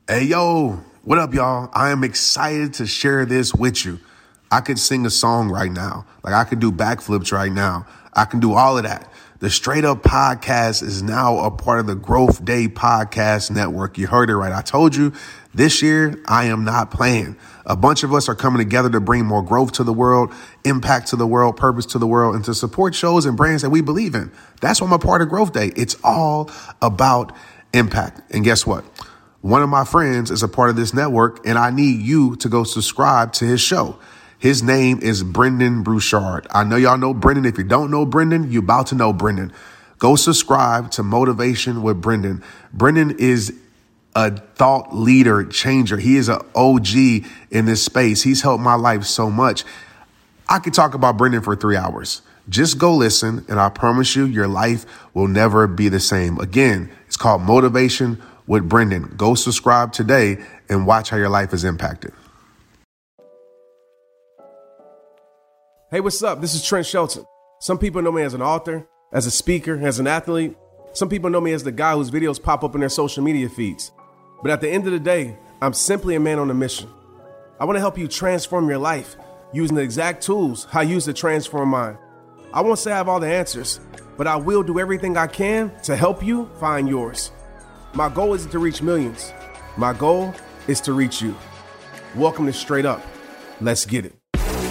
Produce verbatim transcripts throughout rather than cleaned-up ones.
Hey, yo, what up, y'all? I am excited to share this with you. I could sing a song right now. Like I could do backflips right now. I can do all of that. The Straight Up Podcast is now a part of the Growth Day Podcast Network. You heard it right. I told you this year I am not playing. A bunch of us are coming together to bring more growth to the world, impact to the world, purpose to the world, and to support shows and brands that we believe in. That's why I'm a part of Growth Day. It's all about impact. And guess what? One of my friends is a part of this network, and I need you to go subscribe to his show. His name is Brendan Brouchard. I know y'all know Brendan. If you don't know Brendan, you're about to know Brendan. Go subscribe to Motivation with Brendan. Brendan is a thought leader changer. He is an O G in this space. He's helped my life so much. I could talk about Brendan for three hours. Just go listen, and I promise you, your life will never be the same. Again, it's called Motivation with Brendan. Go subscribe today and watch how your life is impacted. Hey, what's up? This is Trent Shelton. Some people know me as an author, as a speaker, as an athlete. Some people know me as the guy whose videos pop up in their social media feeds. But at the end of the day, I'm simply a man on a mission. I want to help you transform your life using the exact tools I use to transform mine. I won't say I have all the answers, but I will do everything I can to help you find yours. My goal isn't to reach millions. My goal is to reach you. Welcome to Straight Up. Let's get it.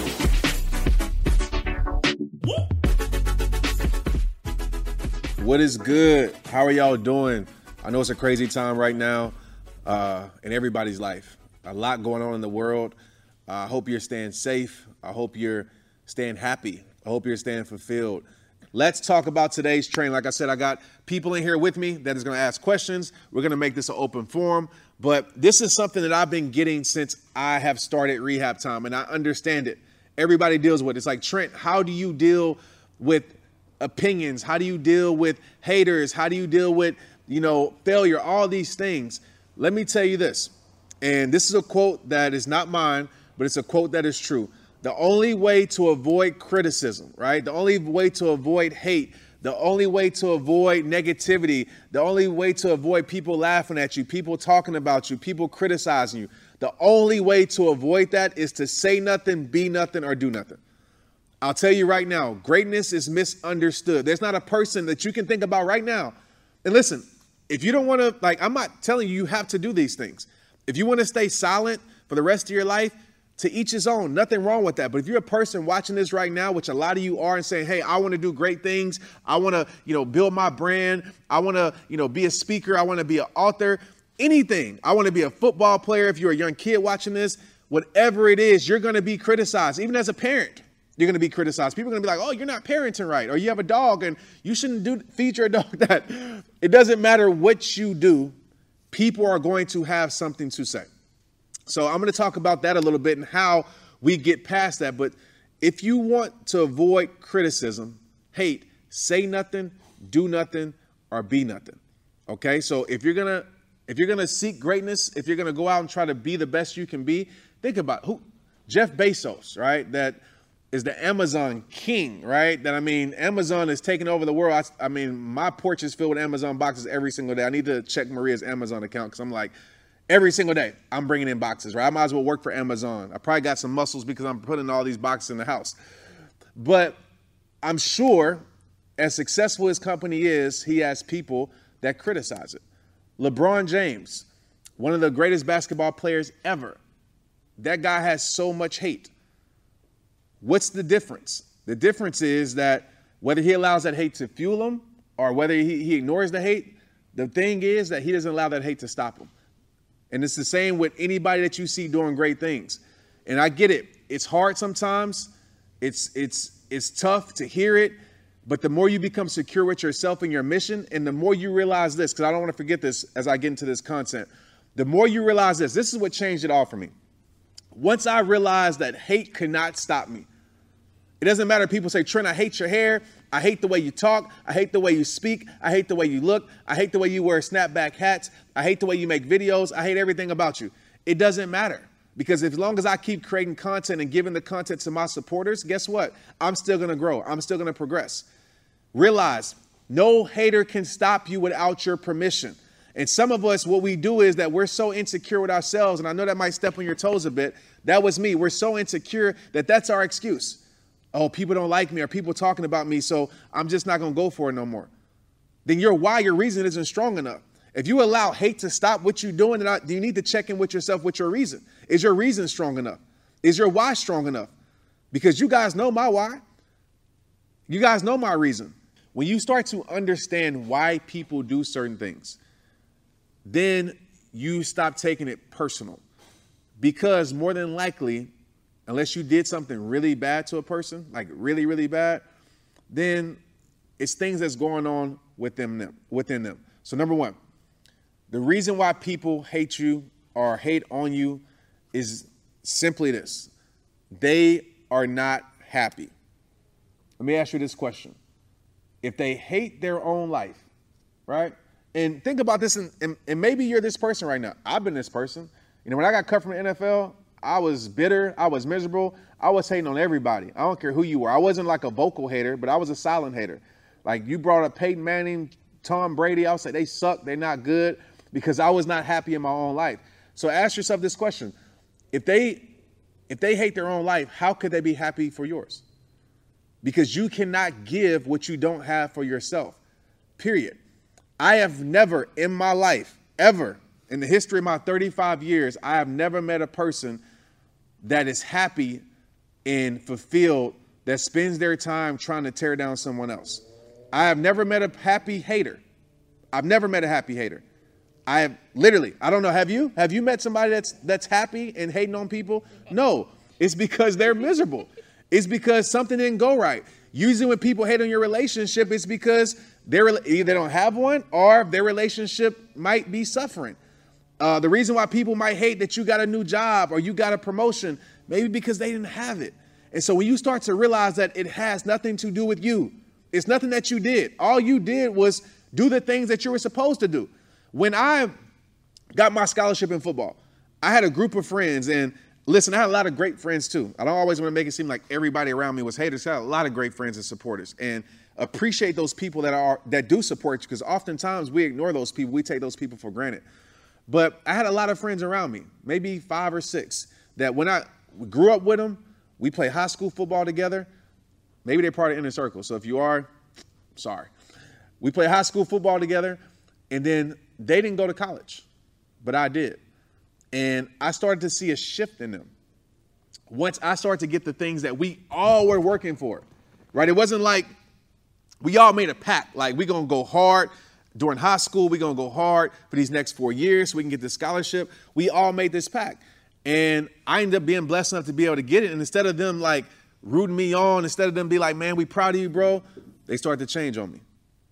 What is good? How are y'all doing? I know it's a crazy time right now uh, in everybody's life. A lot going on in the world. Uh, I hope you're staying safe. I hope you're staying happy. I hope you're staying fulfilled. Let's talk about today's train. Like I said, I got people in here with me that is going to ask questions. We're going to make this an open forum. But this is something that I've been getting since I have started Rehab Time, and I understand it. Everybody deals with it. It's like, Trent, how do you deal with opinions? How do you deal with haters? How do you deal with, you know, failure? All these things. Let me tell you this. And this is a quote that is not mine, but it's a quote that is true. The only way to avoid criticism, right? The only way to avoid hate, the only way to avoid negativity, the only way to avoid people laughing at you, people talking about you, people criticizing you. The only way to avoid that is to say nothing, be nothing, or do nothing. I'll tell you right now, greatness is misunderstood. There's not a person that you can think about right now. And listen, if you don't want to, like, I'm not telling you you have to do these things. If you want to stay silent for the rest of your life, to each his own, nothing wrong with that. But if you're a person watching this right now, which a lot of you are, and saying, hey, I want to do great things. I want to, you know, build my brand. I want to, you know, be a speaker. I want to be an author, anything. I want to be a football player. If you're a young kid watching this, whatever it is, you're going to be criticized. Even as a parent, you're going to be criticized. People are going to be like, oh, you're not parenting right. Or you have a dog and you shouldn't do feed your dog that. It doesn't matter what you do. People are going to have something to say. So I'm going to talk about that a little bit and how we get past that. But if you want to avoid criticism, hate, say nothing, do nothing, or be nothing. Okay. So if you're going to, if you're going to seek greatness, if you're going to go out and try to be the best you can be, think about who, Jeff Bezos, right? That is the Amazon king, right? That, I mean, Amazon is taking over the world. I, I mean, my porch is filled with Amazon boxes every single day. I need to check Maria's Amazon account because I'm like, every single day I'm bringing in boxes, right? I might as well work for Amazon. I probably got some muscles because I'm putting all these boxes in the house. But I'm sure as successful his company is, he has people that criticize it. LeBron James, one of the greatest basketball players ever. That guy has so much hate. What's the difference? The difference is that whether he allows that hate to fuel him or whether he, he ignores the hate, the thing is that he doesn't allow that hate to stop him. And it's the same with anybody that you see doing great things. And I get it. It's hard sometimes. It's, it's, it's tough to hear it. But the more you become secure with yourself and your mission, and the more you realize this, because I don't want to forget this as I get into this content, the more you realize this, this is what changed it all for me. Once I realized that hate could not stop me. It doesn't matter if people say, Trent, I hate your hair. I hate the way you talk. I hate the way you speak. I hate the way you look. I hate the way you wear snapback hats. I hate the way you make videos. I hate everything about you. It doesn't matter, because as long as I keep creating content and giving the content to my supporters, guess what? I'm still going to grow. I'm still going to progress. Realize no hater can stop you without your permission. And some of us, what we do is that we're so insecure with ourselves, and I know that might step on your toes a bit. That was me. We're so insecure that that's our excuse. Oh, people don't like me, or people talking about me, so I'm just not going to go for it no more. Then your why, your reason isn't strong enough. If you allow hate to stop what you're doing, then you need to check in with yourself with your reason. Is your reason strong enough? Is your why strong enough? Because you guys know my why. You guys know my reason. When you start to understand why people do certain things, then you stop taking it personal. Because more than likely, unless you did something really bad to a person, like really, really bad, then it's things that's going on within them, within them. So number one, the reason why people hate you or hate on you is simply this. They are not happy. Let me ask you this question. If they hate their own life, right? And think about this, and, and, and maybe you're this person right now. I've been this person. You know, when I got cut from the N F L, I was bitter. I was miserable. I was hating on everybody. I don't care who you were. I wasn't like a vocal hater, but I was a silent hater. Like you brought up Peyton Manning, Tom Brady. I would say they suck. They're not good because I was not happy in my own life. So ask yourself this question. If they, if they hate their own life, how could they be happy for yours? Because you cannot give what you don't have for yourself, period. I have never in my life, ever, in the history of my thirty-five years, I have never met a person that is happy and fulfilled that spends their time trying to tear down someone else. I have never met a happy hater. I've never met a happy hater. I have literally, I don't know, have you? Have you met somebody that's that's happy and hating on people? No, it's because they're miserable. It's because something didn't go right. Usually when people hate on your relationship, it's because they're either they don't have one or their relationship might be suffering. Uh, the reason why people might hate that you got a new job or you got a promotion, maybe because they didn't have it. And so when you start to realize that it has nothing to do with you, it's nothing that you did. All you did was do the things that you were supposed to do. When I got my scholarship in football, I had a group of friends, and listen, I had a lot of great friends too. I don't always want to make it seem like everybody around me was haters. I had a lot of great friends and supporters, and appreciate those people that are that do support you, because oftentimes we ignore those people. We take those people for granted. But I had a lot of friends around me, maybe five or six, that when I grew up with them, we played high school football together. Maybe they're part of Inner Circle. So if you are, sorry. We played high school football together, and then they didn't go to college, but I did. And I started to see a shift in them. Once I started to get the things that we all were working for, right? It wasn't like we all made a pact, like we're going to go hard during high school. We're going to go hard for these next four years so we can get this scholarship. We all made this pact. And I ended up being blessed enough to be able to get it. And instead of them like rooting me on, instead of them be like, man, we proud of you, bro, they started to change on me.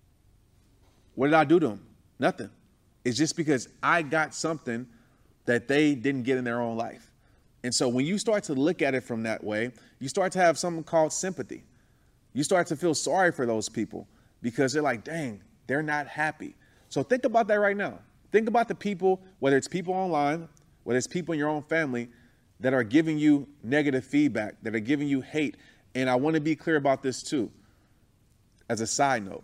What did I do to them? Nothing. It's just because I got something that they didn't get in their own life. And so when you start to look at it from that way, you start to have something called sympathy. You start to feel sorry for those people because they're like, dang, they're not happy. So think about that right now. Think about the people, whether it's people online, whether it's people in your own family that are giving you negative feedback, that are giving you hate. And I want to be clear about this too. As a side note,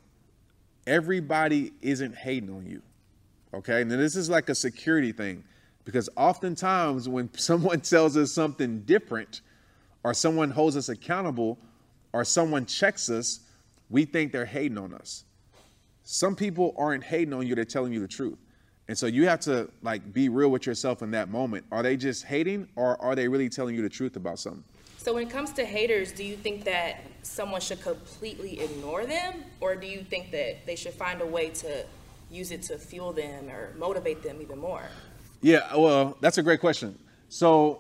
everybody isn't hating on you. Okay. And this is like a security thing, because oftentimes when someone tells us something different or someone holds us accountable or someone checks us, we think they're hating on us. Some people aren't hating on you. They're telling you the truth. And so you have to like be real with yourself in that moment. Are they just hating, or are they really telling you the truth about something? So when it comes to haters, do you think that someone should completely ignore them, or do you think that they should find a way to use it to fuel them or motivate them even more? Yeah, well, that's a great question. So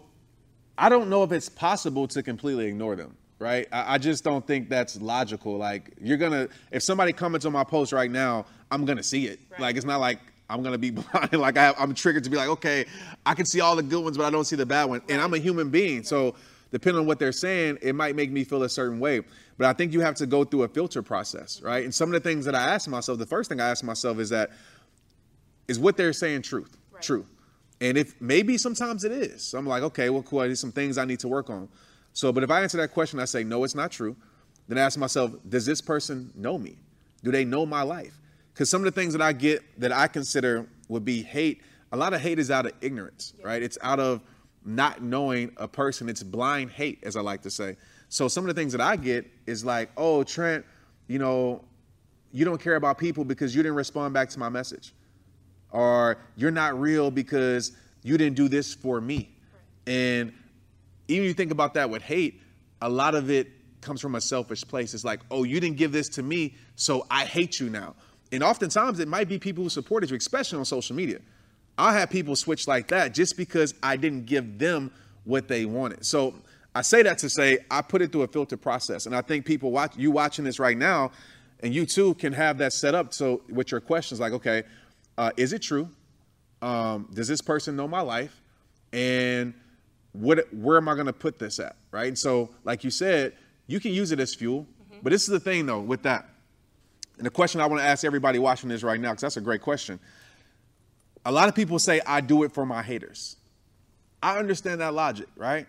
I don't know if it's possible to completely ignore them, right? I, I just don't think that's logical. Like you're going to, if somebody comments on my post right now, I'm going to see it. Right. Like, it's not like I'm going to be blind. Like I have, I'm triggered to be like, okay, I can see all the good ones, but I don't see the bad one. Right. And I'm a human being. Right. So depending on what they're saying, it might make me feel a certain way. But I think you have to go through a filter process, right? And some of the things that I ask myself, the first thing I ask myself is that, is what they're saying truth? Right. True. And if maybe sometimes it is. So I'm like, okay, well, cool. There's some things I need to work on. So, but if I answer that question, I say, no, it's not true. Then I ask myself, does this person know me? Do they know my life? Because some of the things that I get that I consider would be hate. A lot of hate is out of ignorance, right? It's out of not knowing a person. It's blind hate, as I like to say. So some of the things that I get is like, oh, Trent, you know, you don't care about people because you didn't respond back to my message. Or you're not real because you didn't do this for me. And even if you think about that with hate, a lot of it comes from a selfish place. It's like, oh, you didn't give this to me, so I hate you now. And oftentimes it might be people who supported you, especially on social media. I'll have people switch like that just because I didn't give them what they wanted. So I say that to say I put it through a filter process. And I think people watch you watching this right now, and you too can have that set up. So with your questions like, okay, uh, is it true? Um, does this person know my life? And what, where am I going to put this at? Right. And so like you said, you can use it as fuel. Mm-hmm. But this is the thing, though, with that. And the question I want to ask everybody watching this right now, because that's a great question. A lot of people say, I do it for my haters. I understand that logic, right?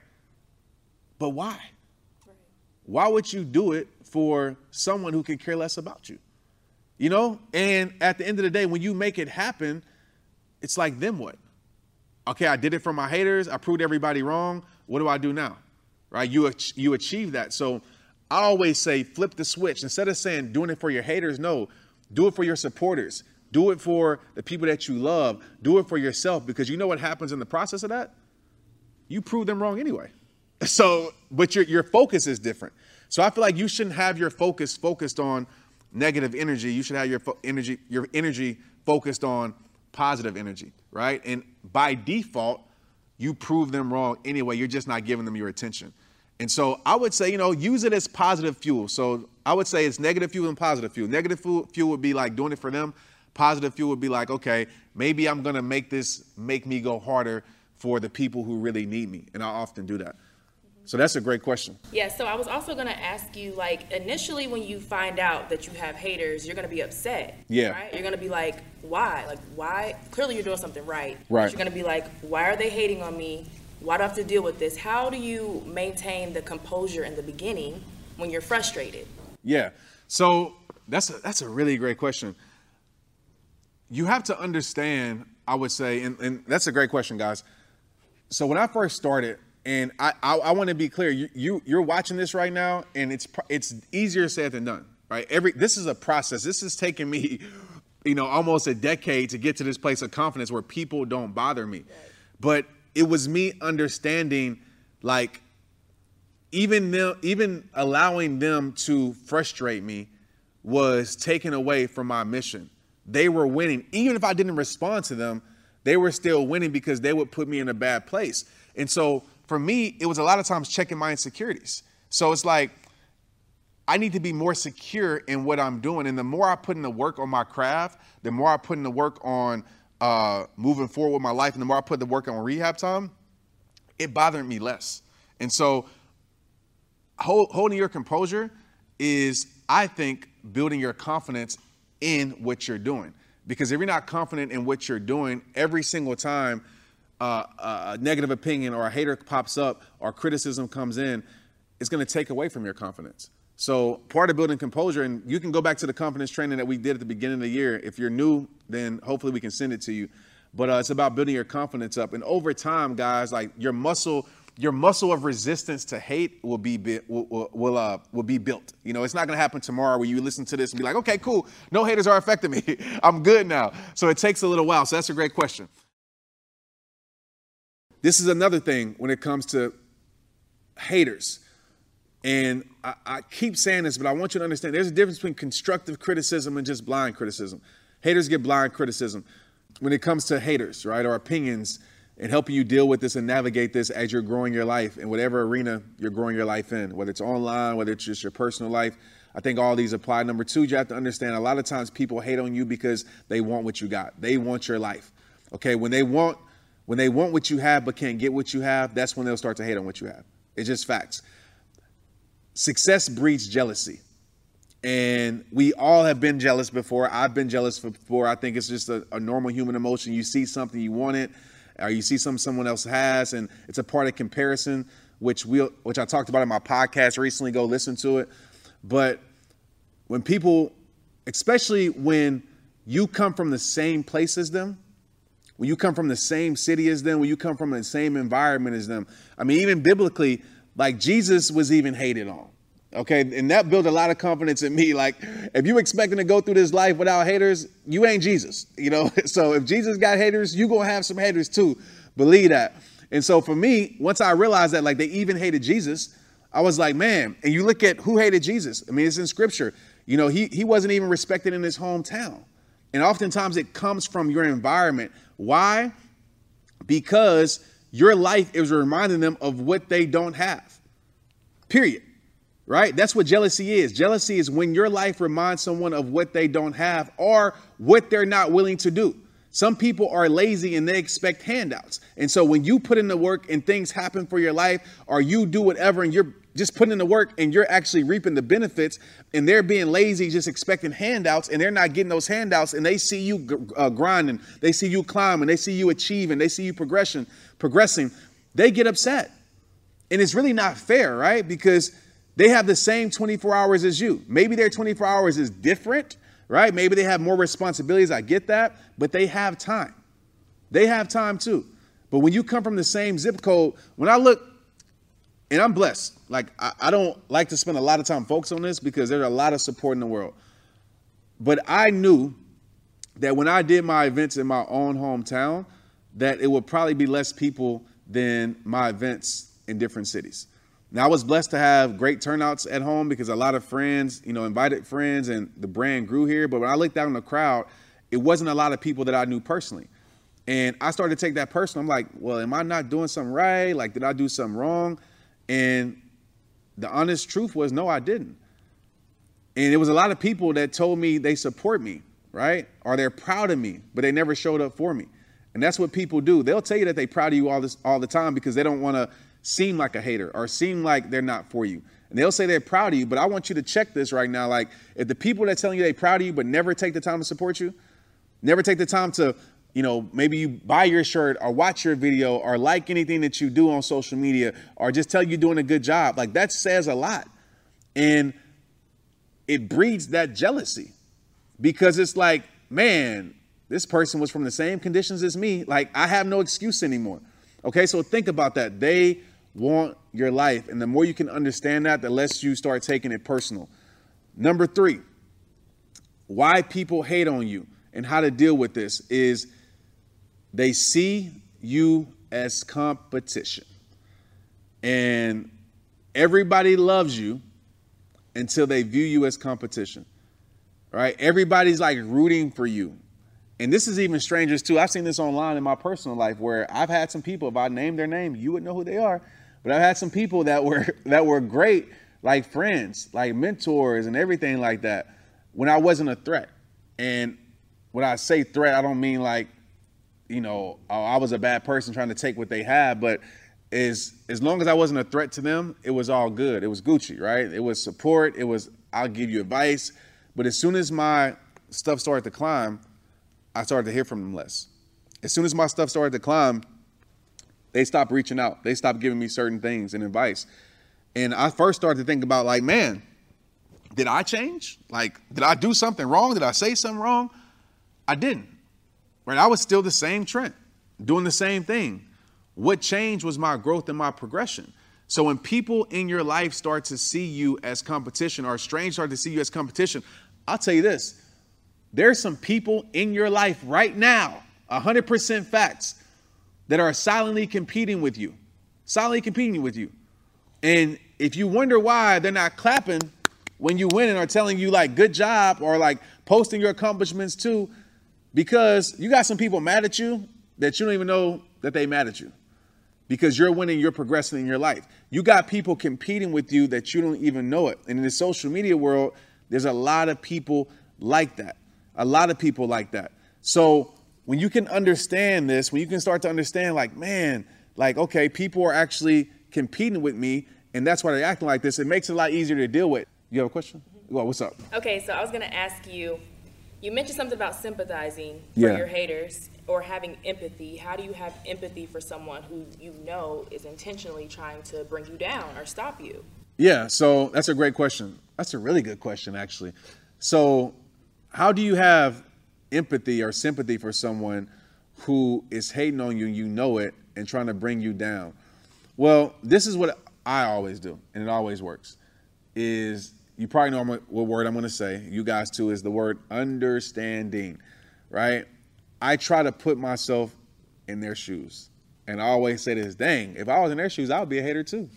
But why? Right. Why would you do it for someone who can care less about you? You know, and at the end of the day, when you make it happen, it's like, then what? Okay, I did it for my haters. I proved everybody wrong. What do I do now? Right? You, you achieve that. So I always say, flip the switch. Instead of saying doing it for your haters, no, do it for your supporters. Do it for the people that you love. Do it for yourself, because you know what happens in the process of that? You prove them wrong anyway. So, but your, your focus is different. So I feel like you shouldn't have your focus focused on negative energy. You should have your fo- energy, your energy focused on positive energy, right? And by default, you prove them wrong anyway. You're just not giving them your attention. And so I would say, you know, use it as positive fuel. So I would say it's negative fuel and positive fuel. Negative fuel, fuel would be like doing it for them. Positive fuel would be like, okay, maybe I'm going to make this make me go harder for the people who really need me. And I often do that. So that's a great question. Yeah, so I was also going to ask you, like, initially when you find out that you have haters, you're going to be upset. Yeah. Right? You're going to be like, why? Like, why? Clearly you're doing something right. Right. But you're going to be like, why are they hating on me? Why do I have to deal with this? How do you maintain the composure in the beginning when you're frustrated? Yeah. So that's a, that's a really great question. You have to understand, I would say, and, and that's a great question, guys. So when I first started, and I, I, I want to be clear, you, you, you're watching this right now, and it's it's easier said than done, right? Every This is a process. This has taken me, you know, almost a decade to get to this place of confidence where people don't bother me. Right. But it was me understanding, like, even them, even allowing them to frustrate me was taken away from my mission. They were winning. Even if I didn't respond to them, they were still winning because they would put me in a bad place. And so for me, it was a lot of times checking my insecurities. So it's like, I need to be more secure in what I'm doing. And the more I put in the work on my craft, the more I put in the work on uh, moving forward with my life, and the more I put the work on rehab time, it bothered me less. And so hold, holding your composure is, I think, building your confidence in what you're doing. Because if you're not confident in what you're doing, every single time uh, a negative opinion or a hater pops up or criticism comes in, it's going to take away from your confidence. So part of building composure, and you can go back to the confidence training that we did at the beginning of the year. If you're new, then hopefully we can send it to you. But uh, it's about building your confidence up. And over time, guys, like your muscle, your muscle of resistance to hate will be will will, will, uh, will be built. You know, it's not going to happen tomorrow where you listen to this and be like, okay, cool, no haters are affecting me. I'm good now. So it takes a little while. So that's a great question. This is another thing when it comes to haters. And I, I keep saying this, but I want you to understand there's a difference between constructive criticism and just blind criticism. Haters get blind criticism. When it comes to haters, right, or opinions, and helping you deal with this and navigate this as you're growing your life in whatever arena you're growing your life in, whether it's online, whether it's just your personal life. I think all these apply. Number two, you have to understand a lot of times people hate on you because they want what you got. They want your life. Okay, when they want when they want what you have but can't get what you have, that's when they'll start to hate on what you have. It's just facts. Success breeds jealousy. And we all have been jealous before. I've been jealous before. I think it's just a, a normal human emotion. You see something, you want it, or you see something someone else has, and it's a part of comparison, which we which I talked about in my podcast recently. Go listen to it. But when people, especially when you come from the same place as them, when you come from the same city as them, when you come from the same environment as them. I mean, even biblically, like Jesus was even hated on. Okay, and that built a lot of confidence in me. Like, if you expecting to go through this life without haters, you ain't Jesus, you know? So if Jesus got haters, you gonna have some haters too. Believe that. And so for me, once I realized that, like, they even hated Jesus, I was like, man, and you look at who hated Jesus. I mean, it's in scripture. You know, he, he wasn't even respected in his hometown. And oftentimes it comes from your environment. Why? Because your life is reminding them of what they don't have, period. Right? That's what jealousy is. Jealousy is when your life reminds someone of what they don't have or what they're not willing to do. Some people are lazy and they expect handouts. And so when you put in the work and things happen for your life, or you do whatever and you're just putting in the work and you're actually reaping the benefits, and they're being lazy, just expecting handouts, and they're not getting those handouts, and they see you uh, grinding, they see you climbing, they see you achieving, they see you progression, progressing, they get upset. And it's really not fair, right? Because they have the same twenty-four hours as you. Maybe their twenty-four hours is different, right? Maybe they have more responsibilities. I get that, but they have time. They have time too. But when you come from the same zip code, when I look, and I'm blessed, like I, I don't like to spend a lot of time focused on this because there's a lot of support in the world. But I knew that when I did my events in my own hometown, that it would probably be less people than my events in different cities. Now, I was blessed to have great turnouts at home because a lot of friends, you know, invited friends, and the brand grew here. But when I looked out in the crowd, it wasn't a lot of people that I knew personally. And I started to take that personal. I'm like, well, am I not doing something right? Like, did I do something wrong? And the honest truth was, no, I didn't. And it was a lot of people that told me they support me, right? Or they're proud of me, but they never showed up for me. And that's what people do. They'll tell you that they're proud of you all this all the time because they don't want to seem like a hater or seem like they're not for you. And they'll say they're proud of you, but I want you to check this right now. Like, if the people that telling you they're proud of you, but never take the time to support you, never take the time to, you know, maybe you buy your shirt or watch your video or like anything that you do on social media or just tell you you're doing a good job, like that says a lot. And it breeds that jealousy because it's like, man, this person was from the same conditions as me. Like, I have no excuse anymore. Okay, so think about that. They want your life. And the more you can understand that, the less you start taking it personal. Number three, why people hate on you and how to deal with this is they see you as competition. And everybody loves you until they view you as competition, right? Everybody's like rooting for you. And this is even strangers too. I've seen this online in my personal life where I've had some people, if I named their name, you would know who they are. But I've had some people that were that were great, like friends, like mentors and everything like that, when I wasn't a threat. And when I say threat, I don't mean like, you know, oh, I was a bad person trying to take what they had. But as, as long as I wasn't a threat to them, it was all good. It was Gucci, right? It was support. It was, I'll give you advice. But as soon as my stuff started to climb, I started to hear from them less. As soon as my stuff started to climb, they stopped reaching out. They stopped giving me certain things and advice. And I first started to think about like, man, did I change? Like, did I do something wrong? Did I say something wrong? I didn't. Right? I was still the same Trent, doing the same thing. What changed was my growth and my progression. So when people in your life start to see you as competition, or strangers start to see you as competition, I'll tell you this. There's some people in your life right now, one hundred percent facts, that are silently competing with you, silently competing with you. And if you wonder why they're not clapping when you win and are telling you like, good job, or like posting your accomplishments too, because you got some people mad at you that you don't even know that they mad at you because you're winning, you're progressing in your life. You got people competing with you that you don't even know it. And in the social media world, there's a lot of people like that. A lot of people like that. So when you can understand this, when you can start to understand like, man, like, okay, people are actually competing with me and that's why they're acting like this, it makes it a lot easier to deal with. You have a question? Well, what's up? Okay, so I was going to ask you, you mentioned something about sympathizing for Yeah. your haters or having empathy. How do you have empathy for someone who you know is intentionally trying to bring you down or stop you? Yeah, so that's a great question. That's a really good question, actually. So how do you have empathy or sympathy for someone who is hating on you and you know it and trying to bring you down. Well, this is what I always do, and it always works, is you probably know what word I'm going to say, you guys too, is the word understanding, right? I try to put myself in their shoes. And I always say this, dang, if I was in their shoes, I would be a hater too.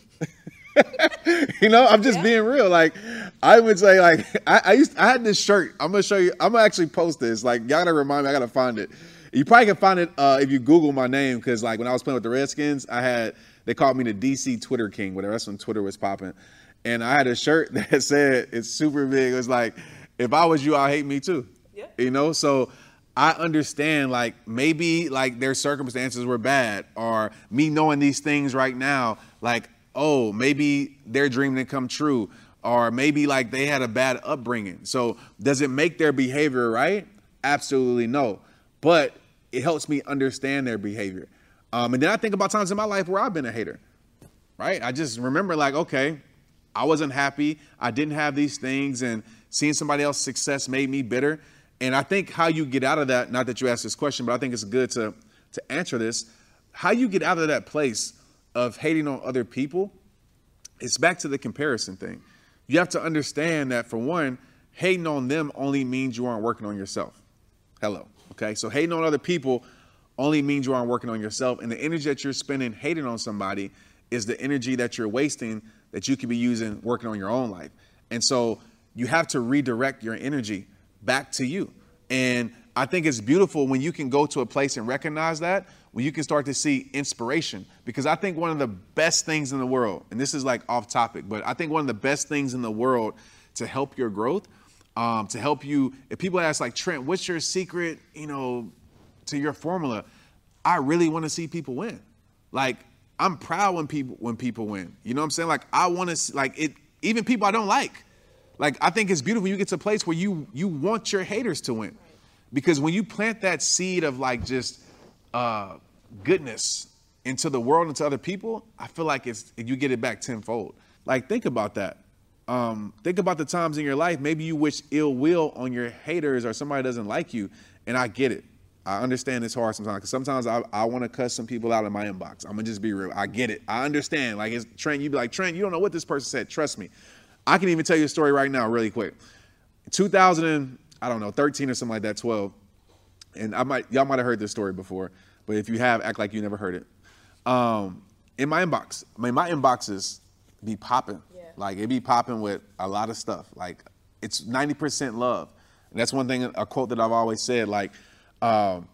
You know, I'm just yeah. being real. Like, I would say, like, I, I used, I had this shirt. I'm gonna show you. I'm gonna actually post this. Like, y'all gotta remind me. I gotta find it. You probably can find it uh, if you Google my name, because like when I was playing with the Redskins, I had they called me the D C Twitter King. Whatever. That's when Twitter was popping, and I had a shirt that said, "It's super big." It was like, "If I was you, I'd hate me too." Yeah. You know, so. I understand, like, maybe, like, their circumstances were bad, or me knowing these things right now, like, oh, maybe their dream didn't come true, or maybe, like, they had a bad upbringing. So does it make their behavior right? Absolutely no. But it helps me understand their behavior. Um, and then I think about times in my life where I've been a hater, right? I just remember, like, okay, I wasn't happy. I didn't have these things, and seeing somebody else's success made me bitter. And I think how you get out of that, not that you asked this question, but I think it's good to, to answer this. How you get out of that place of hating on other people, it's back to the comparison thing. You have to understand that, for one, hating on them only means you aren't working on yourself. Hello. Okay. So hating on other people only means you aren't working on yourself. And the energy that you're spending hating on somebody is the energy that you're wasting that you could be using working on your own life. And so you have to redirect your energy back to you. And I think it's beautiful when you can go to a place and recognize that, when you can start to see inspiration. Because I think one of the best things in the world, and this is like off topic, but I think one of the best things in the world to help your growth, um, to help you, if people ask like, Trent, what's your secret, you know, to your formula? I really want to see people win. Like, I'm proud when people, when people win. You know what I'm saying? Like, I want to see, like, it, even people I don't like. Like, I think it's beautiful. You get to a place where you you want your haters to win, because when you plant that seed of like just uh, goodness into the world and to other people, I feel like it's you get it back tenfold. Like, think about that. Um, think about the times in your life maybe you wish ill will on your haters or somebody doesn't like you, and I get it. I understand it's hard sometimes, because sometimes I, I want to cuss some people out in my inbox. I'm gonna just be real. I get it. I understand. Like, it's Trent, you be like, Trent, you don't know what this person said. Trust me. I can even tell you a story right now, really quick. two thousand, I don't know, thirteen or something like that, twelve. And I might, y'all might have heard this story before, but if you have, act like you never heard it. Um, in my inbox, I mean, my inboxes be popping. Yeah. Like, it be popping with a lot of stuff. Like, it's ninety percent love. And that's one thing, a quote that I've always said, like, um,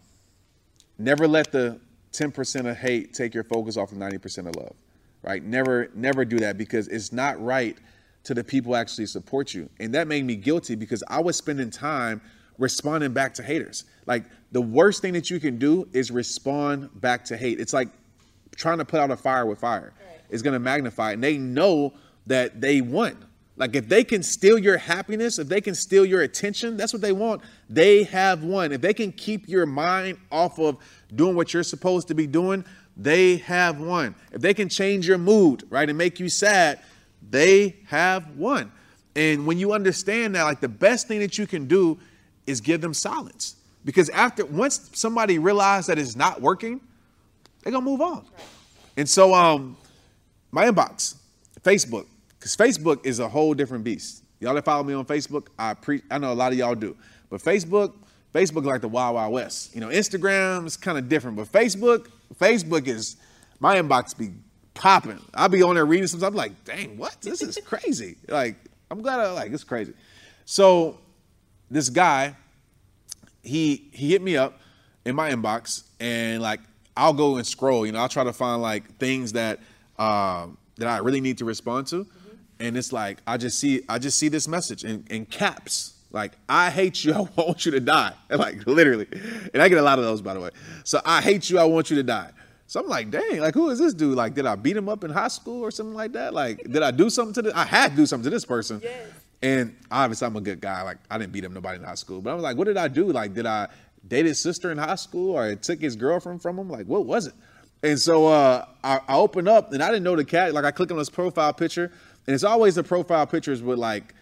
never let the ten percent of hate take your focus off the ninety percent of love, right? Never, never do that, because it's not right to the people who actually support you. And that made me guilty, because I was spending time responding back to haters. Like, the worst thing that you can do is respond back to hate. It's like trying to put out a fire with fire. Right. It's going to magnify it. And they know that they won. Like, if they can steal your happiness, if they can steal your attention, that's what they want. They have won. If they can keep your mind off of doing what you're supposed to be doing, they have won. If they can change your mood, right, and make you sad, they have won. And when you understand that, like, the best thing that you can do is give them silence. Because after, once somebody realizes that it's not working, they're going to move on. Right. And so um, my inbox, Facebook, because Facebook is a whole different beast. Y'all that follow me on Facebook, I pre- I know a lot of y'all do. But Facebook, Facebook is like the Wild Wild West. You know, Instagram is kind of different. But Facebook, Facebook is, my inbox be popping. I'll be on there reading something. I'm like, dang, what? This is crazy. Like, I'm glad I like, it's crazy. So this guy, he he hit me up in my inbox, and like, I'll go and scroll, you know, I'll try to find like things that uh, that I really need to respond to. Mm-hmm. And it's like, I just see, I just see this message in, in caps. Like, I hate you, I want you to die. Like, literally. And I get a lot of those, by the way. So, I hate you, I want you to die. So I'm like, dang, like, who is this dude? Like, did I beat him up in high school or something like that? Like, did I do something to this? I had to do something to this person. Yes. And obviously I'm a good guy. Like, I didn't beat up nobody in high school. But I was like, what did I do? Like, did I date his sister in high school, or I took his girlfriend from him? Like, what was it? And so uh, I, I opened up, and I didn't know the cat. Like, I clicked on his profile picture, and it's always the profile pictures with, like,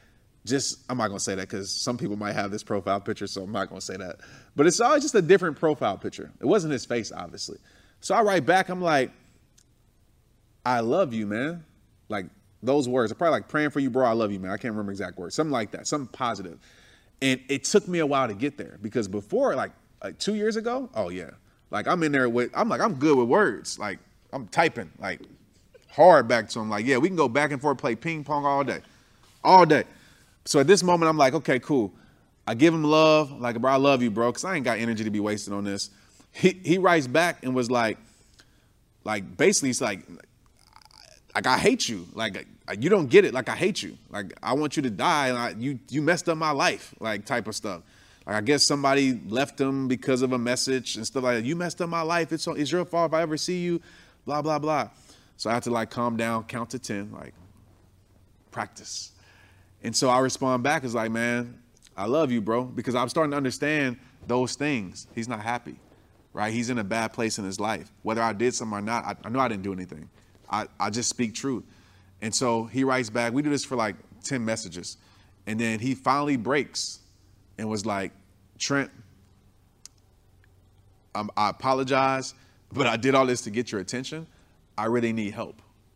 just, I'm not going to say that because some people might have this profile picture, so I'm not going to say that. But it's always just a different profile picture. It wasn't his face, obviously. So I write back, I'm like, I love you, man. Like those words. I'm probably like praying for you, bro. I love you, man. I can't remember exact words. Something like that. Something positive. And it took me a while to get there because before, like, like two years ago, oh yeah. Like I'm in there with, I'm like, I'm good with words. Like I'm typing like hard back to him. Like, yeah, we can go back and forth, play ping pong all day, all day. So at this moment, I'm like, okay, cool. I give him love. Like, bro, I love you, bro, because I ain't got energy to be wasted on this. He he writes back and was like, like basically, it's like, like I hate you. Like you don't get it. Like I hate you. Like I want you to die. Like, you you messed up my life. Like type of stuff. Like I guess somebody left him because of a message and stuff like that. You messed up my life. It's it's your fault if I ever see you. Blah blah blah. So I had to like calm down, count to ten, like practice. And so I respond back as like, man, I love you, bro, because I'm starting to understand those things. He's not happy, right? He's in a bad place in his life. Whether I did something or not, I, I know I didn't do anything. I, I just speak truth. And so he writes back. We do this for like ten messages. And then he finally breaks and was like, Trent, um, I apologize, but I did all this to get your attention. I really need help.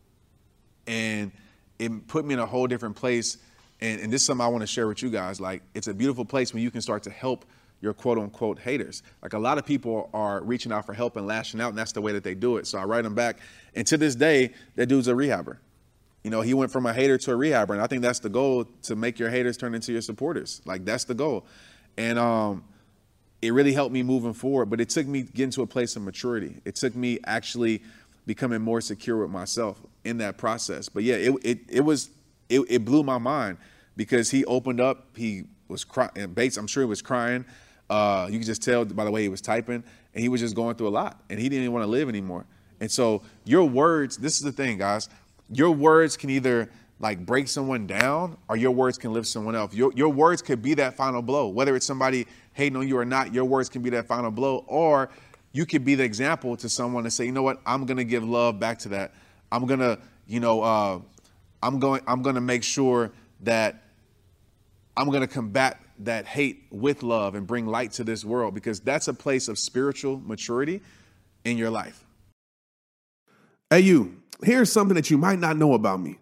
And it put me in a whole different place. And, and this is something I want to share with you guys. Like, it's a beautiful place when you can start to help your quote unquote haters. Like a lot of people are reaching out for help and lashing out, and that's the way that they do it. So I write them back. And to this day, that dude's a rehabber. You know, he went from a hater to a rehabber. And I think that's the goal, to make your haters turn into your supporters. Like that's the goal. And um, it really helped me moving forward. But it took me getting to a place of maturity. It took me actually becoming more secure with myself in that process. But yeah, it it, it was, it, it blew my mind because he opened up, he was crying, Bates, I'm sure he was crying. Uh, you can just tell by the way he was typing, and he was just going through a lot, and he didn't even want to live anymore. And so your words, this is the thing, guys, your words can either like break someone down or your words can lift someone else. Your, your words could be that final blow, whether it's somebody hating on you or not, your words can be that final blow, or you could be the example to someone and say, you know what, I'm going to give love back to that. I'm going to, you know, uh, I'm going, I'm going to make sure that I'm going to combat that hate with love and bring light to this world, because that's a place of spiritual maturity in your life. Hey, you, here's something that you might not know about me.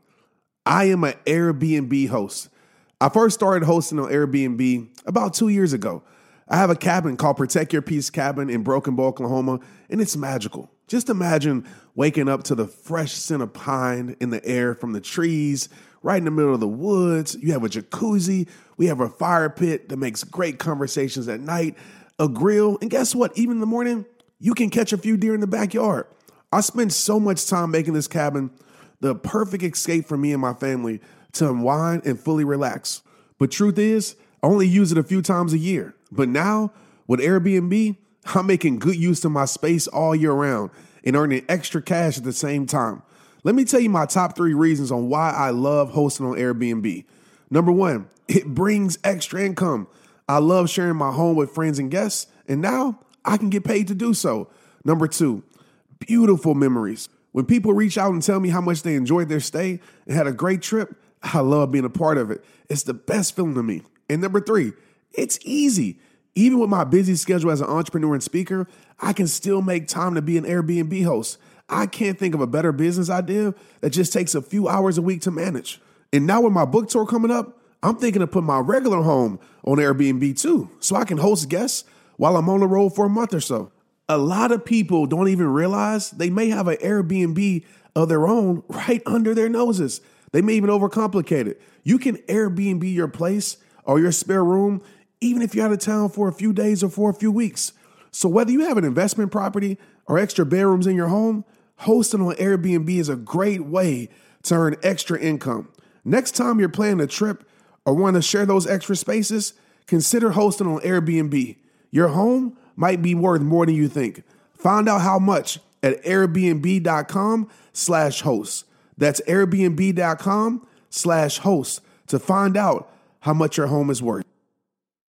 I am an Airbnb host. I first started hosting on Airbnb about two years ago. I have a cabin called Protect Your Peace Cabin in Broken Bow, Oklahoma, and it's magical. Just imagine waking up to the fresh scent of pine in the air from the trees, right in the middle of the woods. You have a jacuzzi. We have a fire pit that makes great conversations at night, a grill, and guess what? Even in the morning, you can catch a few deer in the backyard. I spend so much time making this cabin the perfect escape for me and my family to unwind and fully relax. But truth is, I only use it a few times a year. But now, with Airbnb, I'm making good use of my space all year round and earning extra cash at the same time. Let me tell you my top three reasons on why I love hosting on Airbnb. Number one, it brings extra income. I love sharing my home with friends and guests, and now I can get paid to do so. Number two, beautiful memories. When people reach out and tell me how much they enjoyed their stay and had a great trip, I love being a part of it. It's the best feeling to me. And number three, it's easy. Even with my busy schedule as an entrepreneur and speaker, I can still make time to be an Airbnb host. I can't think of a better business idea that just takes a few hours a week to manage. And now with my book tour coming up, I'm thinking of putting my regular home on Airbnb too, so I can host guests while I'm on the road for a month or so. A lot of people don't even realize they may have an Airbnb of their own right under their noses. They may even overcomplicate it. You can Airbnb your place or your spare room, even if you're out of town for a few days or for a few weeks. So whether you have an investment property or extra bedrooms in your home, hosting on Airbnb is a great way to earn extra income. Next time you're planning a trip or want to share those extra spaces, consider hosting on Airbnb. Your home might be worth more than you think. Find out how much at airbnb.com slash host. That's airbnb.com slash host to find out how much your home is worth.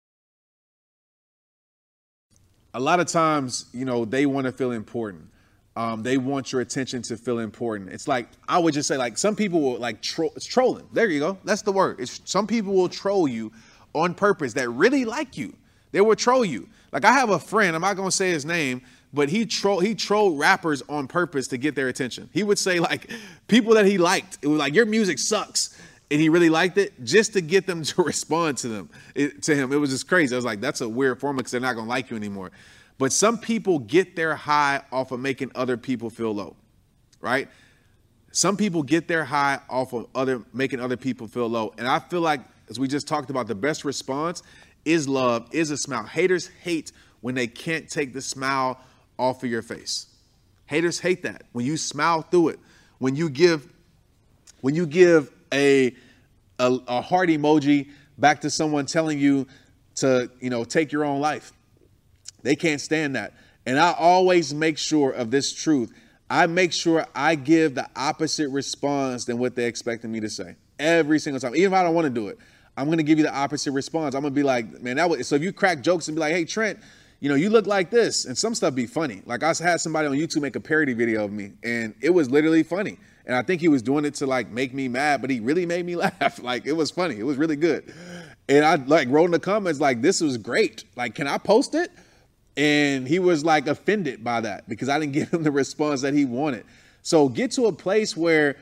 A lot of times, you know, they want to feel important. Um, they want your attention to feel important. It's like, I would just say, like, some people will like tro- it's trolling. There you go. That's the word. It's some people will troll you on purpose that really like you. They will troll you. Like, I have a friend, I'm not going to say his name, but he troll he trolled rappers on purpose to get their attention. He would say, like, people that he liked, it was like, your music sucks. And he really liked it just to get them to respond to them, it, to him. It was just crazy. I was like, that's a weird formula because they're not going to like you anymore. But some people get their high off of making other people feel low, right? Some people get their high off of other making other people feel low. And I feel like, as we just talked about, the best response is love, is a smile. Haters hate when they can't take the smile off of your face. Haters hate that. When you smile through it, when you give, when you give a, a, a heart emoji back to someone telling you to, you know, take your own life. They can't stand that. And I always make sure of this truth. I make sure I give the opposite response than what they expected me to say every single time. Even if I don't want to do it, I'm going to give you the opposite response. I'm going to be like, man, that was, so if you crack jokes and be like, hey, Trent, you know, you look like this, and some stuff be funny. Like, I had somebody on YouTube make a parody video of me, and it was literally funny. And I think he was doing it to like make me mad, but he really made me laugh. Like, it was funny. It was really good. And I like wrote in the comments, like, this was great. Like, can I post it? And he was like offended by that because I didn't give him the response that he wanted. So get to a place where,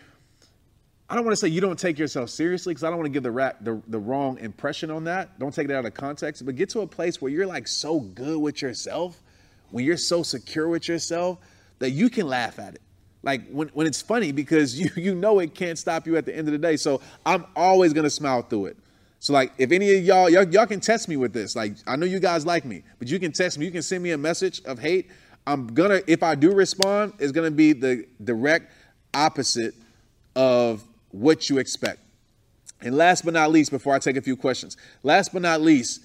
I don't want to say you don't take yourself seriously, because I don't want to give the, rat, the the wrong impression on that. Don't take it out of context, but get to a place where you're like so good with yourself, when you're so secure with yourself that you can laugh at it. Like when, when it's funny, because you you know it can't stop you at the end of the day. So I'm always going to smile through it. So like, if any of y'all, y'all, y'all can test me with this. Like, I know you guys like me, but you can test me. You can send me a message of hate. I'm gonna, if I do respond, it's gonna be the direct opposite of what you expect. And last but not least, before I take a few questions, last but not least,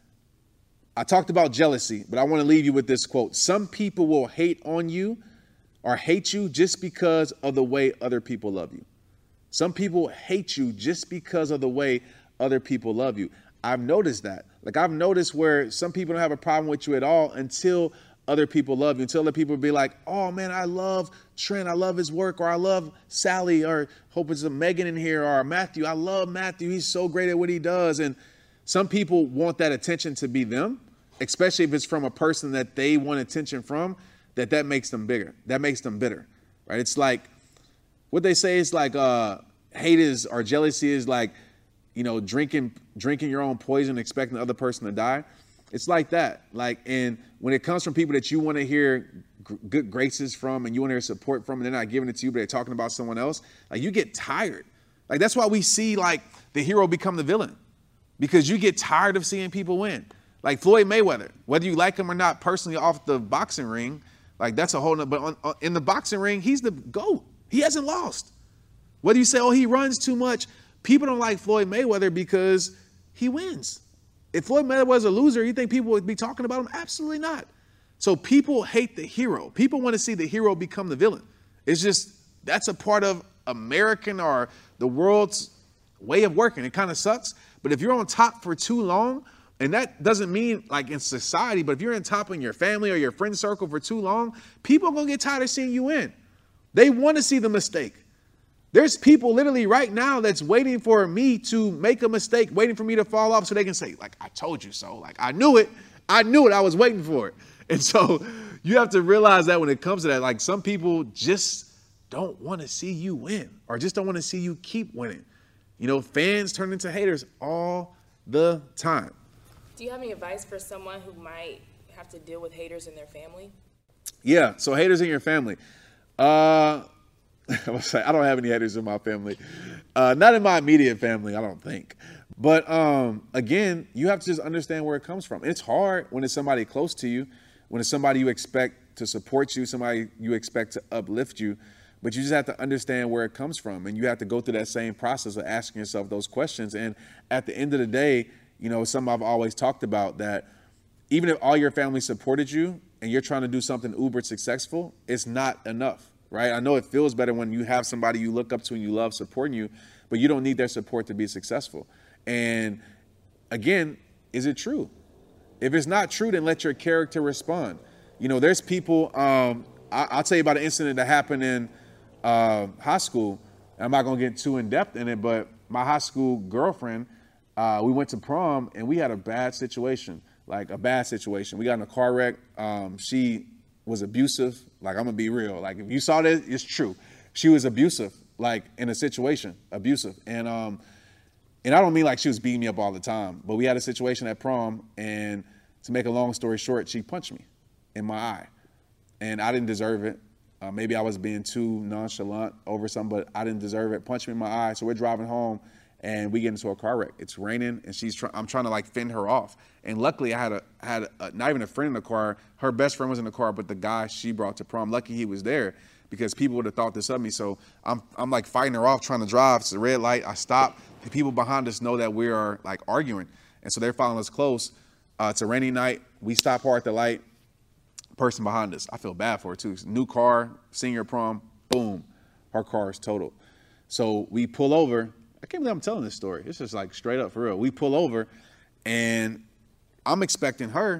I talked about jealousy, but I want to leave you with this quote. Some people will hate on you or hate you just because of the way other people love you. Some people hate you just because of the way other people love you. I've noticed that. Like, I've noticed where some people don't have a problem with you at all until other people love you, until other people be like, oh man, I love Trent, I love his work, or I love Sally, or hope it's a Megan in here, or Matthew, I love Matthew, he's so great at what he does. And some people want that attention to be them, especially if it's from a person that they want attention from, that that makes them bigger, that makes them bitter, right? It's like, what they say is like, uh, hate is, or jealousy is like, you know, drinking, drinking your own poison, expecting the other person to die. It's like that. Like, and when it comes from people that you want to hear g- good graces from, and you want to hear support from, and they're not giving it to you, but they're talking about someone else, like, you get tired. Like, that's why we see like the hero become the villain, because you get tired of seeing people win. Like Floyd Mayweather, whether you like him or not personally off the boxing ring, like that's a whole nother, but on, on, in the boxing ring, he's the GOAT. He hasn't lost. Whether you say, oh, he runs too much, people don't like Floyd Mayweather because he wins. If Floyd Mayweather was a loser, you think people would be talking about him? Absolutely not. So people hate the hero. People want to see the hero become the villain. It's just, that's a part of American or the world's way of working. It kind of sucks. But if you're on top for too long, and that doesn't mean like in society, but if you're in top in your family or your friend circle for too long, people are going to get tired of seeing you win. They want to see the mistake. There's people literally right now that's waiting for me to make a mistake, waiting for me to fall off so they can say, like, I told you so. Like, I knew it. I knew it. I was waiting for it. And so you have to realize that when it comes to that, like, some people just don't want to see you win, or just don't want to see you keep winning. You know, fans turn into haters all the time. Do you have any advice for someone who might have to deal with haters in their family? Yeah. So haters in your family. Uh, I don't have any haters in my family. Uh, not in my immediate family, I don't think. But um, again, you have to just understand where it comes from. It's hard when it's somebody close to you, when it's somebody you expect to support you, somebody you expect to uplift you. But you just have to understand where it comes from. And you have to go through that same process of asking yourself those questions. And at the end of the day, you know, something I've always talked about, that even if all your family supported you and you're trying to do something uber successful, it's not enough. Right? I know it feels better when you have somebody you look up to and you love supporting you, but you don't need their support to be successful. And again, is it true? If it's not true, then let your character respond. You know, there's people, um, I, I'll tell you about an incident that happened in uh, high school. I'm not gonna get too in depth in it, but my high school girlfriend, uh, we went to prom and we had a bad situation, like a bad situation. We got in a car wreck. Um, she was abusive. Like, I'm gonna be real. Like, if you saw this, it's true. She was abusive, like in a situation, abusive. And um, and I don't mean like she was beating me up all the time, but we had a situation at prom, and to make a long story short, she punched me in my eye. And I didn't deserve it. Uh, maybe I was being too nonchalant over something, but I didn't deserve it. Punched me in my eye. So we're driving home, and we get into a car wreck. It's raining, and she's try- I'm trying to like fend her off. And luckily, I had a had a, not even a friend in the car. Her best friend was in the car, but the guy she brought to prom. Lucky he was there, because people would have thought this of me. So I'm I'm like fighting her off, trying to drive. It's a red light. I stop. The people behind us know that we are like arguing, and so they're following us close. Uh, it's a rainy night. We stop her at the light. Person behind us, I feel bad for her too. New car, senior prom, boom, her car is totaled. So we pull over. I can't believe I'm telling this story. It's just like straight up for real. We pull over, and I'm expecting her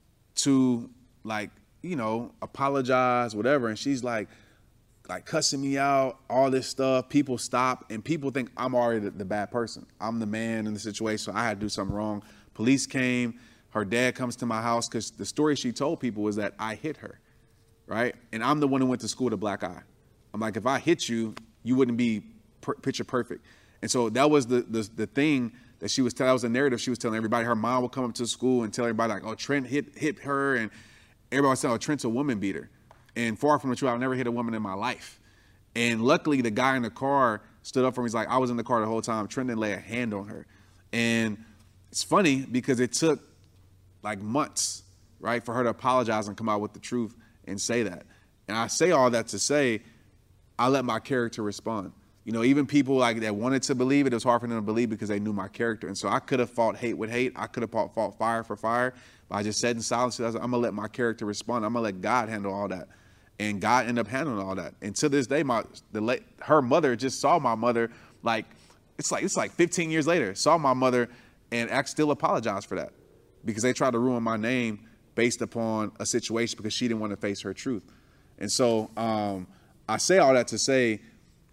to like, you know, apologize, whatever. And she's like, like cussing me out, all this stuff. People stop, and people think I'm already the, the bad person. I'm the man in the situation, so I had to do something wrong. Police came. Her dad comes to my house, because the story she told people was that I hit her, right? And I'm the one who went to school with a black eye. I'm like, if I hit you, you wouldn't be per- picture perfect. And so that was the, the the thing that she was telling. That was the narrative she was telling everybody. Her mom would come up to school and tell everybody like, oh, Trent hit hit her, and everybody was saying, oh, Trent's a woman beater. And far from the truth, I've never hit a woman in my life. And luckily, the guy in the car stood up for me. He's like, I was in the car the whole time. Trent didn't lay a hand on her. And it's funny because it took like months, right, for her to apologize and come out with the truth and say that. And I say all that to say, I let my character respond. You know, even people like that wanted to believe it, it was hard for them to believe because they knew my character. And so I could have fought hate with hate. I could have fought, fought fire for fire. But I just said in silence, I was like, I'm going to let my character respond. I'm going to let God handle all that. And God ended up handling all that. And to this day, my the her mother just saw my mother, like, it's like it's like fifteen years later, saw my mother and act, still apologized for that. Because they tried to ruin my name based upon a situation because she didn't want to face her truth. And so um, I say all that to say,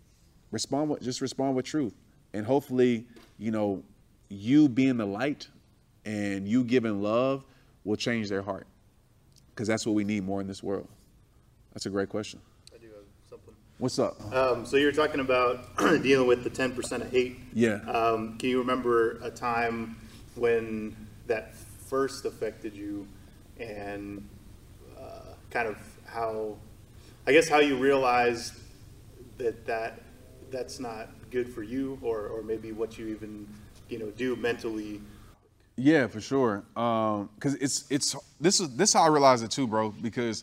respond with, just respond with truth. And hopefully, you know, you being the light and you giving love will change their heart. Because that's what we need more in this world. That's a great question. I do have something. What's up? Um, so you're talking about dealing with the ten percent of hate. Yeah. Um, can you remember a time when that first affected you, and uh, kind of how, I guess, how you realized that that that's not good for you, or or maybe what you even, you know, do mentally? Yeah, for sure. Um, cause it's it's this is this is how I realized it too, bro. Because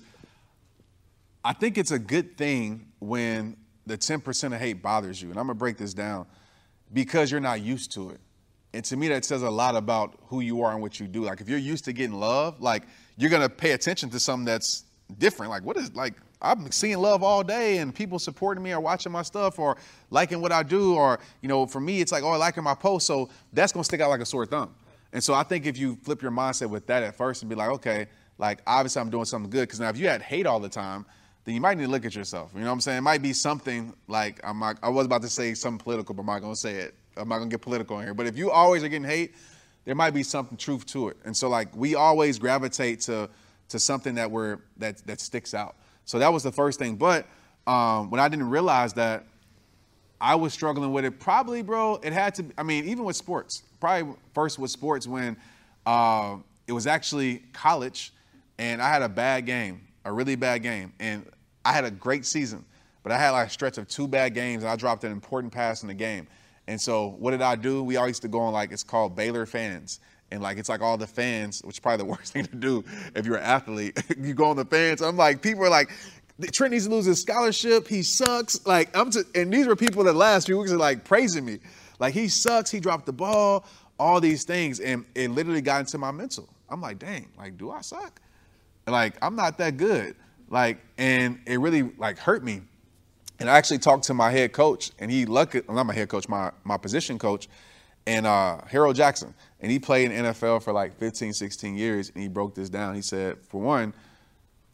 I think it's a good thing when the ten percent of hate bothers you, and I'm gonna break this down, because you're not used to it. And to me, that says a lot about who you are and what you do. Like, if you're used to getting love, like, you're going to pay attention to something that's different. Like, what is, like, I'm seeing love all day and people supporting me or watching my stuff or liking what I do. Or, you know, for me, it's like, oh, liking my post. So that's going to stick out like a sore thumb. And so I think if you flip your mindset with that at first and be like, okay, like, obviously I'm doing something good. Because now if you had hate all the time, then you might need to look at yourself. You know what I'm saying? It might be something like, I'm not, I was about to say something political, but I'm not going to say it. I'm not gonna get political in here, but if you always are getting hate, there might be something truth to it. And so like we always gravitate to to something that we're that that sticks out. So that was the first thing. But um, when I didn't realize that, I was struggling with it. Probably, bro, it had to. I mean, even with sports. Probably first with sports when uh, it was actually college, and I had a bad game, a really bad game, and I had a great season, but I had like a stretch of two bad games, and I dropped an important pass in the game. And so what did I do? We all used to go on, like, it's called Baylor Fans. And, like, it's like all the fans, which is probably the worst thing to do if you're an athlete. You go on the fans. I'm like, people are like, Trent needs to lose his scholarship. He sucks. Like, I'm just, and these were people that last few weeks are, like, praising me. Like, he sucks. He dropped the ball, all these things. And it literally got into my mental. I'm like, dang, like, do I suck? Like, I'm not that good. Like, and it really, like, hurt me. And I actually talked to my head coach, and he lucky, well, not my head coach, my, my position coach, and uh, Harold Jackson. And he played in the N F L for like fifteen, sixteen years, and he broke this down. He said, for one,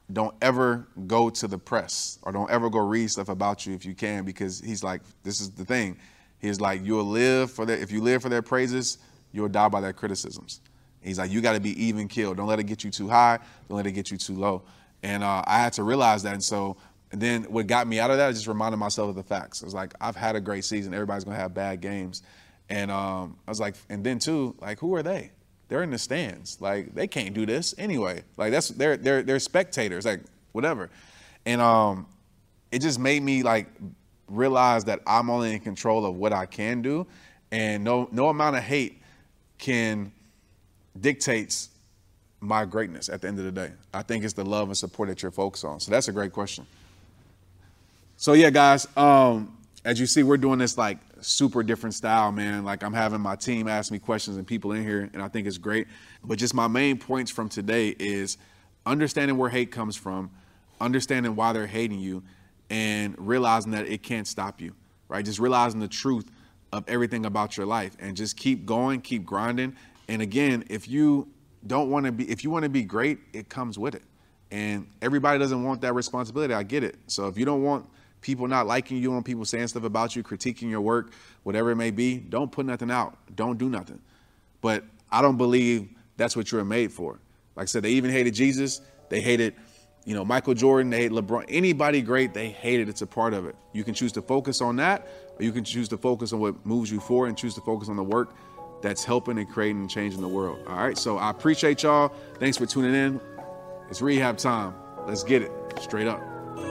don't ever go to the press or don't ever go read stuff about you if you can, because he's like, this is the thing. He's like, you'll live for their, if you live for their praises, you'll die by their criticisms. He's like, you got to be even killed. Don't let it get you too high. Don't let it get you too low. And uh, I had to realize that. And so, and then what got me out of that is just reminding myself of the facts. It was like, I've had a great season. Everybody's going to have bad games. And um, I was like, and then too, like, who are they? They're in the stands. Like, they can't do this anyway. Like, that's, they're, they're, they're spectators, like, whatever. And um, it just made me like realize that I'm only in control of what I can do. And no, no amount of hate can dictates my greatness at the end of the day. I think it's the love and support that you're focused on. So that's a great question. So yeah, guys, um, as you see, we're doing this like super different style, man. Like I'm having my team ask me questions and people in here, and I think it's great. But just my main points from today is understanding where hate comes from, understanding why they're hating you, and realizing that it can't stop you, right? Just realizing the truth of everything about your life and just keep going, keep grinding. And again, if you don't want to be, if you want to be great, it comes with it. And everybody doesn't want that responsibility. I get it. So if you don't want people not liking you, want people saying stuff about you, critiquing your work, whatever it may be, don't put nothing out. Don't do nothing. But I don't believe that's what you're made for. Like I said, they even hated Jesus. They hated, you know, Michael Jordan. They hate LeBron. Anybody great, they hated. It's a part of it. You can choose to focus on that, or you can choose to focus on what moves you forward and choose to focus on the work that's helping and creating and changing the world. All right. So I appreciate y'all. Thanks for tuning in. It's rehab time. Let's get it straight up.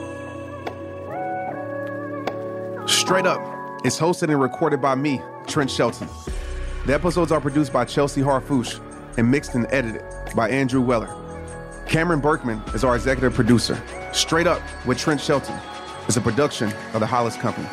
Straight Up. It's hosted and recorded by me, Trent Shelton. The episodes are produced by Chelsea Harfouche and mixed and edited by Andrew Weller. Cameron Berkman is our executive producer. Straight Up with Trent Shelton is a production of the Hollis Company.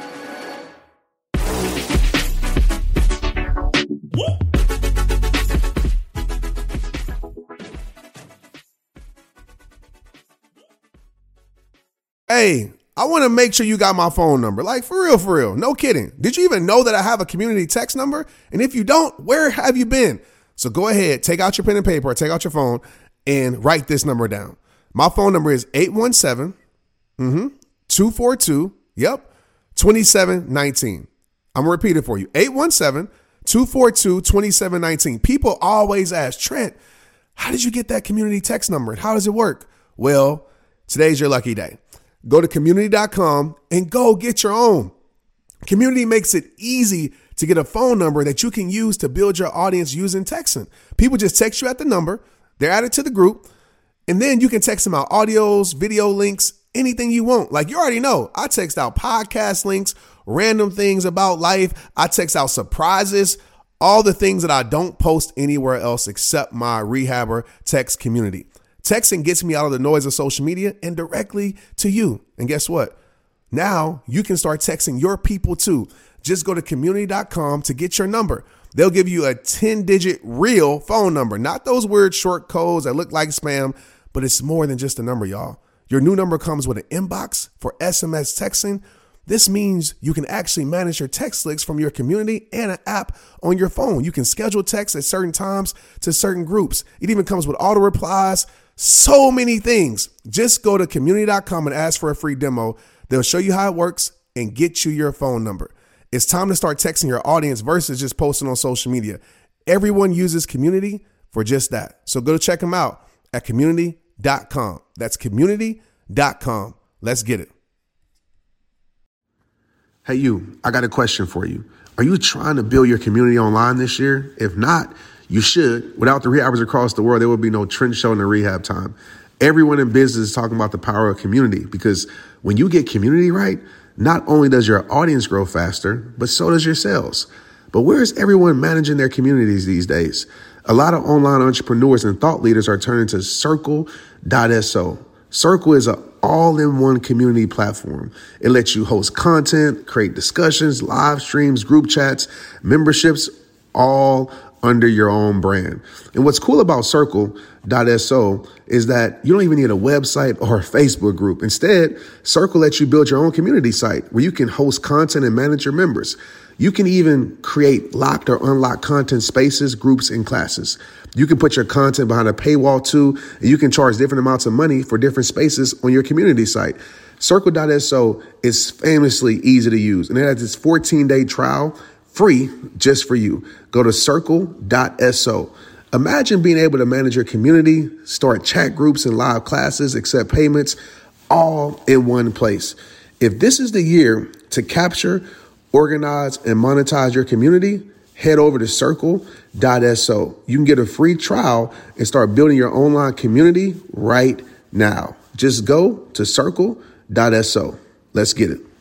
Hey, I want to make sure you got my phone number. Like, for real, for real. No kidding. Did you even know that I have a community text number? And if you don't, where have you been? So go ahead, take out your pen and paper, or take out your phone, and write this number down. My phone number is eight one seven, two four two, yep, two seven one nine. I'm going to repeat it for you. eight one seven, two four two, two seven one nine. People always ask, Trent, how did you get that community text number? And how does it work? Well, today's your lucky day. Go to community dot com and go get your own. Community makes it easy to get a phone number that you can use to build your audience using texting. People just text you at the number, they're added to the group, and then you can text them out audios, video links, anything you want. Like you already know, I text out podcast links, random things about life. I text out surprises, all the things that I don't post anywhere else except my Rehabber text community. Texting gets me out of the noise of social media and directly to you. And guess what? Now you can start texting your people too. Just go to community dot com to get your number. They'll give you a ten digit real phone number, not those weird short codes that look like spam, but it's more than just a number, y'all. Your new number comes with an inbox for S M S texting. This means you can actually manage your text lists from your community and an app on your phone. You can schedule texts at certain times to certain groups. It even comes with auto replies. So many things. Just go to community dot com and ask for a free demo. They'll show you how it works and get you your phone number. It's time to start texting your audience versus just posting on social media. Everyone uses Community for just that. So go check them out at community dot com. That's community dot com. Let's get it. Hey, you, I got a question for you. Are you trying to build your community online this year? If not, you should. Without the rehabbers across the world, there would be no Trent Shelton in rehab time. Everyone in business is talking about the power of community, because when you get community right, not only does your audience grow faster, but so does your sales. But where is everyone managing their communities these days? A lot of online entrepreneurs and thought leaders are turning to Circle dot so. Circle is an all-in-one community platform. It lets you host content, create discussions, live streams, group chats, memberships, all under your own brand. And what's cool about Circle dot so is that you don't even need a website or a Facebook group. Instead, Circle lets you build your own community site where you can host content and manage your members. You can even create locked or unlocked content spaces, groups, and classes. You can put your content behind a paywall too, and you can charge different amounts of money for different spaces on your community site. Circle dot so is famously easy to use, and it has this fourteen-day trial free just for you. Go to Circle dot so. Imagine being able to manage your community, start chat groups and live classes, accept payments, all in one place. If this is the year to capture, organize, and monetize your community, head over to Circle dot so. You can get a free trial and start building your online community right now. Just go to Circle dot so. Let's get it.